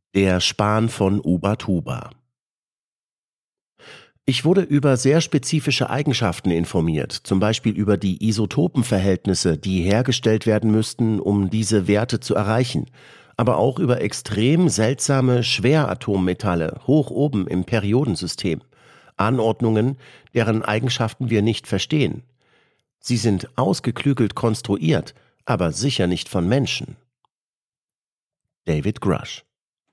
Der Span von Ubatuba. Ich wurde über sehr spezifische Eigenschaften informiert, zum Beispiel über die Isotopenverhältnisse, die hergestellt werden müssten, um diese Werte zu erreichen, aber auch über extrem seltsame Schweratommetalle hoch oben im Periodensystem, Anordnungen, deren Eigenschaften wir nicht verstehen. Sie sind ausgeklügelt konstruiert, aber sicher nicht von Menschen. David Grush.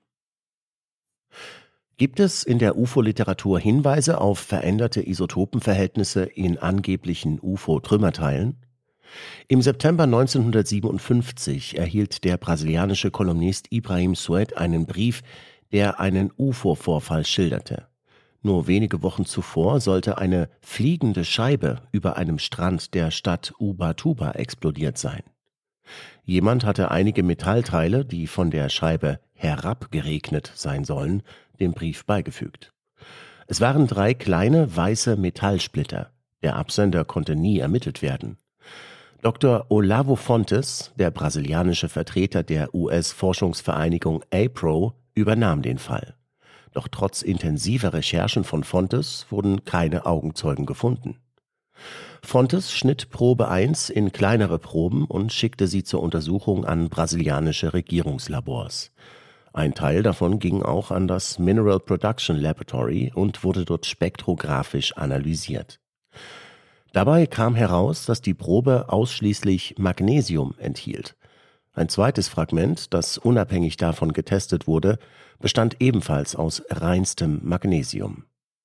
Gibt es in der UFO-Literatur Hinweise auf veränderte Isotopenverhältnisse in angeblichen UFO-Trümmerteilen? Im September 1957 erhielt der brasilianische Kolumnist Ibrahim Sued einen Brief, der einen UFO-Vorfall schilderte. Nur wenige Wochen zuvor sollte eine fliegende Scheibe über einem Strand der Stadt Ubatuba explodiert sein. Jemand hatte einige Metallteile, die von der Scheibe herabgeregnet sein sollen, dem Brief beigefügt. Es waren 3 kleine weiße Metallsplitter. Der Absender konnte nie ermittelt werden. Dr. Olavo Fontes, der brasilianische Vertreter der US-Forschungsvereinigung APRO, übernahm den Fall. Doch trotz intensiver Recherchen von Fontes wurden keine Augenzeugen gefunden. Fontes schnitt Probe 1 in kleinere Proben und schickte sie zur Untersuchung an brasilianische Regierungslabors. Ein Teil davon ging auch an das Mineral Production Laboratory und wurde dort spektrographisch analysiert. Dabei kam heraus, dass die Probe ausschließlich Magnesium enthielt. Ein zweites Fragment, das unabhängig davon getestet wurde, bestand ebenfalls aus reinstem Magnesium.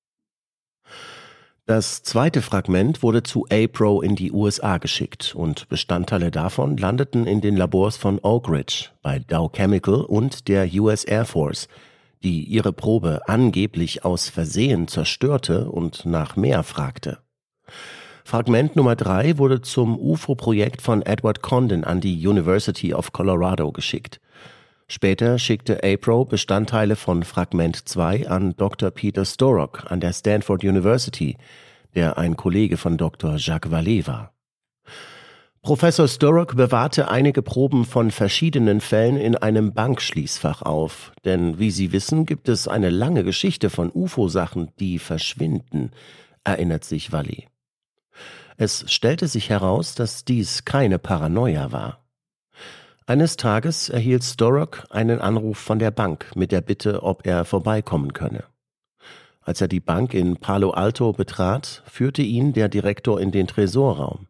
Das zweite Fragment wurde zu APRO in die USA geschickt und Bestandteile davon landeten in den Labors von Oak Ridge bei Dow Chemical und der US Air Force, die ihre Probe angeblich aus Versehen zerstörte und nach mehr fragte. Fragment Nummer 3 wurde zum UFO-Projekt von Edward Condon an die University of Colorado geschickt. Später schickte APRO Bestandteile von Fragment 2 an Dr. Peter Sturrock an der Stanford University, der ein Kollege von Dr. Jacques Vallée war. Professor Sturrock bewahrte einige Proben von verschiedenen Fällen in einem Bankschließfach auf, denn wie Sie wissen, gibt es eine lange Geschichte von UFO-Sachen, die verschwinden, erinnert sich Vallée. Es stellte sich heraus, dass dies keine Paranoia war. Eines Tages erhielt Sturrock einen Anruf von der Bank mit der Bitte, ob er vorbeikommen könne. Als er die Bank in Palo Alto betrat, führte ihn der Direktor in den Tresorraum.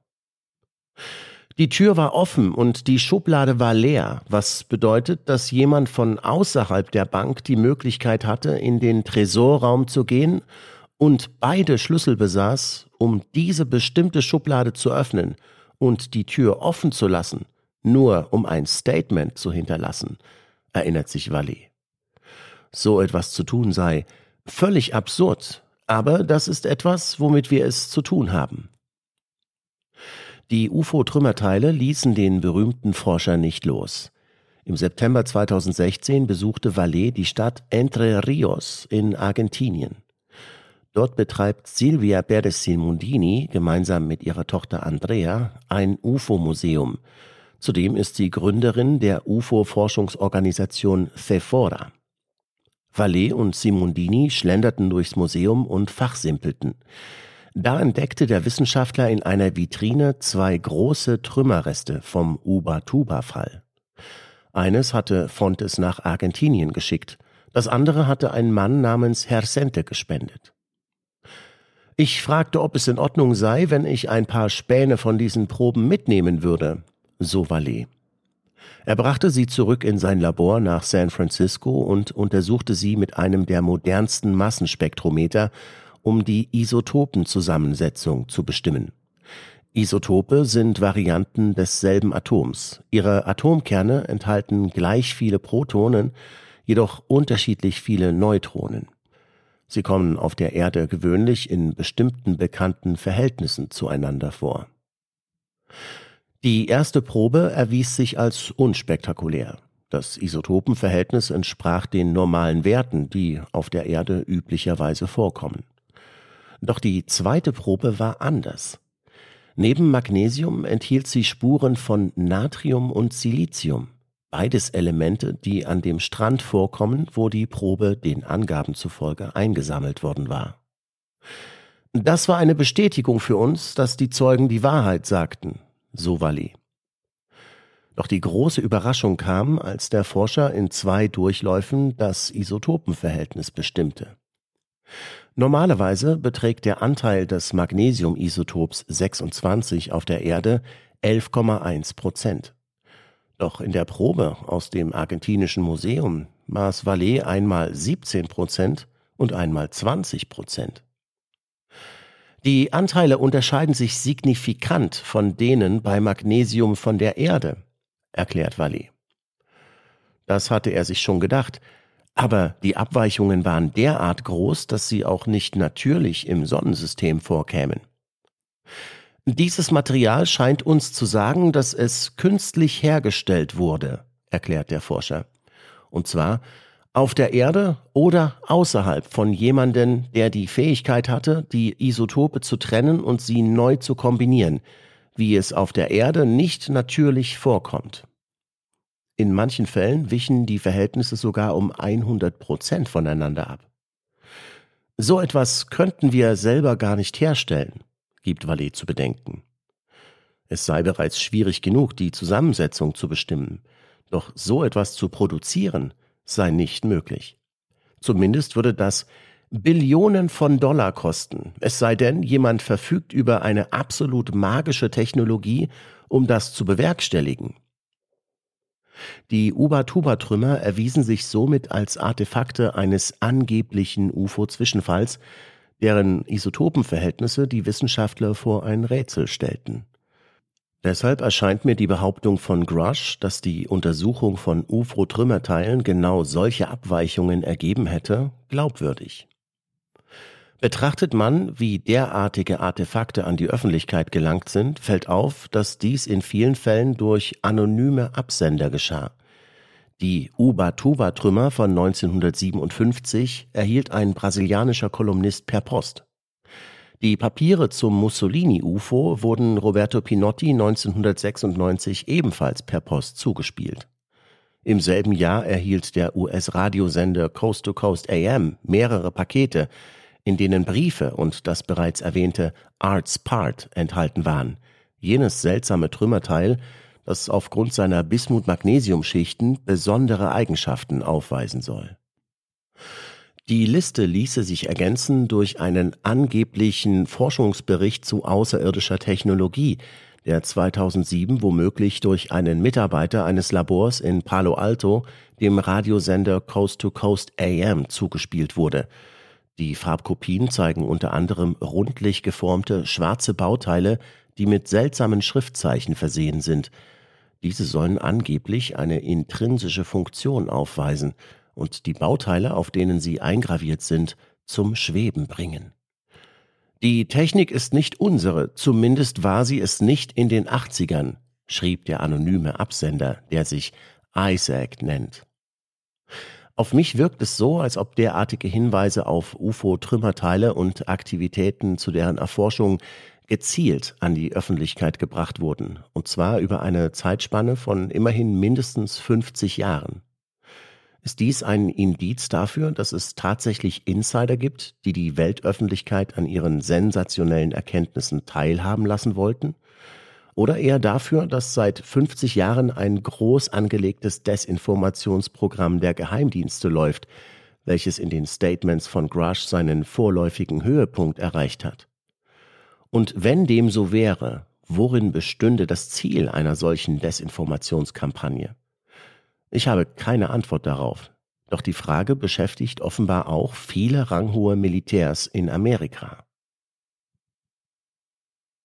Die Tür war offen und die Schublade war leer, was bedeutet, dass jemand von außerhalb der Bank die Möglichkeit hatte, in den Tresorraum zu gehen und beide Schlüssel besaß, um diese bestimmte Schublade zu öffnen und die Tür offen zu lassen, nur um ein Statement zu hinterlassen, erinnert sich Vallée. So etwas zu tun sei völlig absurd, aber das ist etwas, womit wir es zu tun haben. Die UFO-Trümmerteile ließen den berühmten Forscher nicht los. Im September 2016 besuchte Vallée die Stadt Entre Rios in Argentinien. Dort betreibt Silvia Perez-Simondini gemeinsam mit ihrer Tochter Andrea ein UFO-Museum. Zudem ist sie Gründerin der UFO-Forschungsorganisation CEFORA. Vallée und Simondini schlenderten durchs Museum und fachsimpelten. Da entdeckte der Wissenschaftler in einer Vitrine 2 große Trümmerreste vom Ubatuba-Fall. Eines hatte Fontes nach Argentinien geschickt, das andere hatte ein Mann namens Hersente gespendet. Ich fragte, ob es in Ordnung sei, wenn ich ein paar Späne von diesen Proben mitnehmen würde, so Vallée. Er brachte sie zurück in sein Labor nach San Francisco und untersuchte sie mit einem der modernsten Massenspektrometer, um die Isotopenzusammensetzung zu bestimmen. Isotope sind Varianten desselben Atoms. Ihre Atomkerne enthalten gleich viele Protonen, jedoch unterschiedlich viele Neutronen. Sie kommen auf der Erde gewöhnlich in bestimmten bekannten Verhältnissen zueinander vor. Die erste Probe erwies sich als unspektakulär. Das Isotopenverhältnis entsprach den normalen Werten, die auf der Erde üblicherweise vorkommen. Doch die zweite Probe war anders. Neben Magnesium enthielt sie Spuren von Natrium und Silizium. Beides Elemente, die an dem Strand vorkommen, wo die Probe den Angaben zufolge eingesammelt worden war. Das war eine Bestätigung für uns, dass die Zeugen die Wahrheit sagten, so Vallée. Doch die große Überraschung kam, als der Forscher in 2 Durchläufen das Isotopenverhältnis bestimmte. Normalerweise beträgt der Anteil des Magnesiumisotops 26 auf der Erde 11,1%. Doch in der Probe aus dem argentinischen Museum maß Vallée einmal 17% und einmal 20%. Die Anteile unterscheiden sich signifikant von denen bei Magnesium von der Erde, erklärt Vallée. Das hatte er sich schon gedacht, aber die Abweichungen waren derart groß, dass sie auch nicht natürlich im Sonnensystem vorkämen. Dieses Material scheint uns zu sagen, dass es künstlich hergestellt wurde, erklärt der Forscher. Und zwar auf der Erde oder außerhalb von jemandem, der die Fähigkeit hatte, die Isotope zu trennen und sie neu zu kombinieren, wie es auf der Erde nicht natürlich vorkommt. In manchen Fällen wichen die Verhältnisse sogar um 100% voneinander ab. So etwas könnten wir selber gar nicht herstellen, gibt Vallée zu bedenken. Es sei bereits schwierig genug, die Zusammensetzung zu bestimmen, doch so etwas zu produzieren sei nicht möglich. Zumindest würde das Billionen von Dollar kosten, es sei denn, jemand verfügt über eine absolut magische Technologie, um das zu bewerkstelligen. Die Ubatuba-Trümmer erwiesen sich somit als Artefakte eines angeblichen UFO-Zwischenfalls, deren Isotopenverhältnisse die Wissenschaftler vor ein Rätsel stellten. Deshalb erscheint mir die Behauptung von Grush, dass die Untersuchung von UFO-Trümmerteilen genau solche Abweichungen ergeben hätte, glaubwürdig. Betrachtet man, wie derartige Artefakte an die Öffentlichkeit gelangt sind, fällt auf, dass dies in vielen Fällen durch anonyme Absender geschah. Die Ubatuba-Trümmer von 1957 erhielt ein brasilianischer Kolumnist per Post. Die Papiere zum Mussolini-UFO wurden Roberto Pinotti 1996 ebenfalls per Post zugespielt. Im selben Jahr erhielt der US-Radiosender Coast to Coast AM mehrere Pakete, in denen Briefe und das bereits erwähnte Art's Part enthalten waren, jenes seltsame Trümmerteil, das aufgrund seiner Bismut-Magnesium-Schichten besondere Eigenschaften aufweisen soll. Die Liste ließe sich ergänzen durch einen angeblichen Forschungsbericht zu außerirdischer Technologie, der 2007 womöglich durch einen Mitarbeiter eines Labors in Palo Alto dem Radiosender Coast to Coast AM zugespielt wurde. Die Farbkopien zeigen unter anderem rundlich geformte schwarze Bauteile, die mit seltsamen Schriftzeichen versehen sind. Diese sollen angeblich eine intrinsische Funktion aufweisen und die Bauteile, auf denen sie eingraviert sind, zum Schweben bringen. Die Technik ist nicht unsere, zumindest war sie es nicht in den 80ern, schrieb der anonyme Absender, der sich Isaac nennt. Auf mich wirkt es so, als ob derartige Hinweise auf UFO-Trümmerteile und Aktivitäten zu deren Erforschung gezielt an die Öffentlichkeit gebracht wurden, und zwar über eine Zeitspanne von immerhin mindestens 50 Jahren. Ist dies ein Indiz dafür, dass es tatsächlich Insider gibt, die die Weltöffentlichkeit an ihren sensationellen Erkenntnissen teilhaben lassen wollten? Oder eher dafür, dass seit 50 Jahren ein groß angelegtes Desinformationsprogramm der Geheimdienste läuft, welches in den Statements von Grush seinen vorläufigen Höhepunkt erreicht hat? Und wenn dem so wäre, worin bestünde das Ziel einer solchen Desinformationskampagne? Ich habe keine Antwort darauf, doch die Frage beschäftigt offenbar auch viele ranghohe Militärs in Amerika.